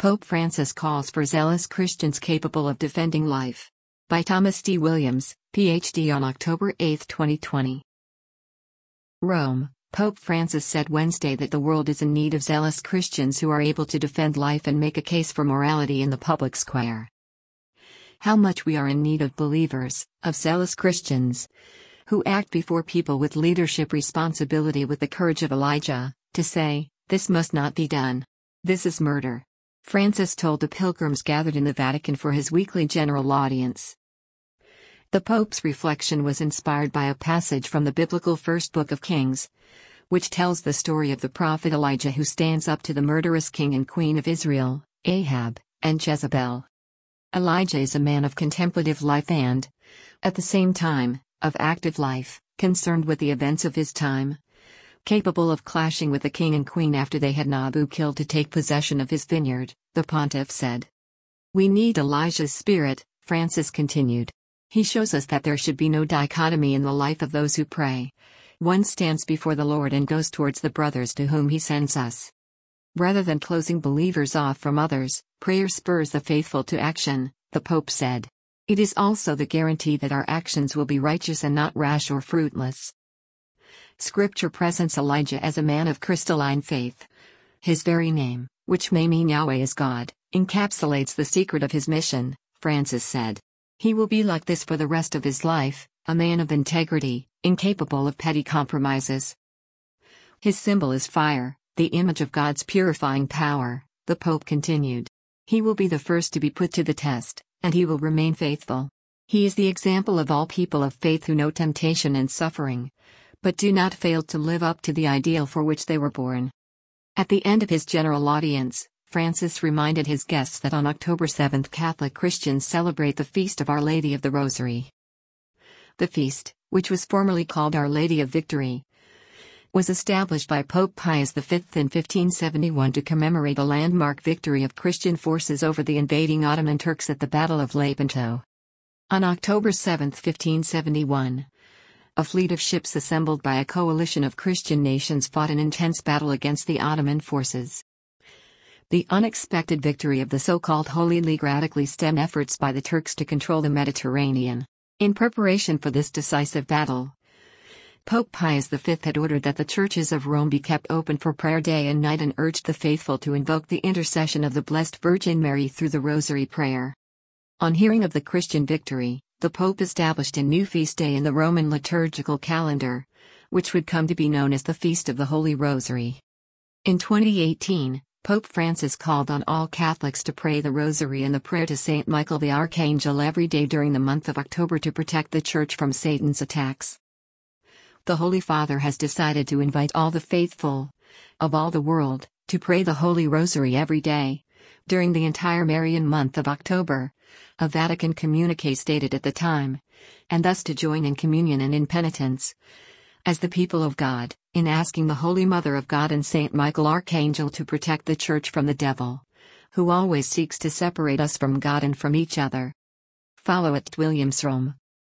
Pope Francis calls for zealous Christians capable of defending life. By Thomas D. Williams, Ph.D. on October 8, 2020. Rome, Pope Francis said Wednesday that the world is in need of zealous Christians who are able to defend life and make a case for morality in the public square. How much we are in need of believers, of zealous Christians, who act before people with leadership responsibility with the courage of Elijah, to say, "This must not be done. This is murder," Francis told the pilgrims gathered in the Vatican for his weekly general audience. The Pope's reflection was inspired by a passage from the biblical First Book of Kings, which tells the story of the prophet Elijah who stands up to the murderous king and queen of Israel, Ahab, and Jezebel. Elijah is a man of contemplative life and, at the same time, of active life, concerned with the events of his time, capable of clashing with the king and queen after they had Nabu killed to take possession of his vineyard, the pontiff said. We need Elijah's spirit, Francis continued. He shows us that there should be no dichotomy in the life of those who pray. One stands before the Lord and goes towards the brothers to whom he sends us. Rather than closing believers off from others, prayer spurs the faithful to action, the Pope said. It is also the guarantee that our actions will be righteous and not rash or fruitless. Scripture presents Elijah as a man of crystalline faith. His very name, which may mean Yahweh is God, encapsulates the secret of his mission, Francis said. He will be like this for the rest of his life, a man of integrity, incapable of petty compromises. His symbol is fire, the image of God's purifying power, the Pope continued. He will be the first to be put to the test, and he will remain faithful. He is the example of all people of faith who know temptation and suffering, but do not fail to live up to the ideal for which they were born. At the end of his general audience, Francis reminded his guests that on October 7 Catholic Christians celebrate the Feast of Our Lady of the Rosary. The feast, which was formerly called Our Lady of Victory, was established by Pope Pius V in 1571 to commemorate a landmark victory of Christian forces over the invading Ottoman Turks at the Battle of Lepanto. On October 7, 1571, a fleet of ships assembled by a coalition of Christian nations fought an intense battle against the Ottoman forces. The unexpected victory of the so-called Holy League radically stemmed efforts by the Turks to control the Mediterranean. In preparation for this decisive battle, Pope Pius V had ordered that the churches of Rome be kept open for prayer day and night and urged the faithful to invoke the intercession of the Blessed Virgin Mary through the Rosary prayer. On hearing of the Christian victory, the Pope established a new feast day in the Roman liturgical calendar, which would come to be known as the Feast of the Holy Rosary. In 2018, Pope Francis called on all Catholics to pray the Rosary and the prayer to Saint Michael the Archangel every day during the month of October to protect the Church from Satan's attacks. The Holy Father has decided to invite all the faithful of all the world to pray the Holy Rosary every day during the entire Marian month of October, a Vatican communique stated at the time, and thus to join in communion and in penitence, as the people of God, in asking the Holy Mother of God and Saint Michael Archangel to protect the Church from the devil, who always seeks to separate us from God and from each other. Follow @WilliamsRome.